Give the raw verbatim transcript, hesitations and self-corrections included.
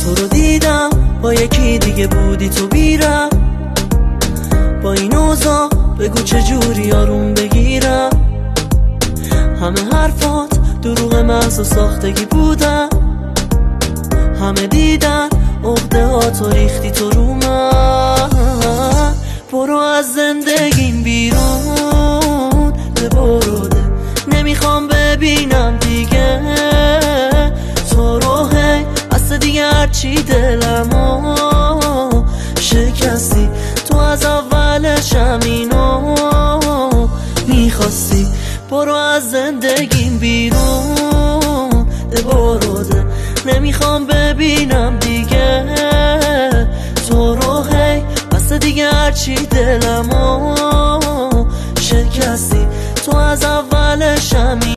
تو رو دیدم با یکی دیگه بودی تو بیرم. با این اوضاع بگو چجوری آروم بگیرم. همه حرفات دروغ محض و ساختگی بودن. همه دیدن عقده ها تو ریختی تو رو من. برو از زندگیم بیرون ده برو ده، نمیخوام ببینم دیگه تو رو. هی بس دیگه هرچی دلمو شکستی، تو از اولش همینو میخواستی. برو از زندگیم بیرون ده برو ده، نمیخوام ببینم دیگه تو رو. هی بس دیگه هرچی دلمو شکستی، تو از اولش همین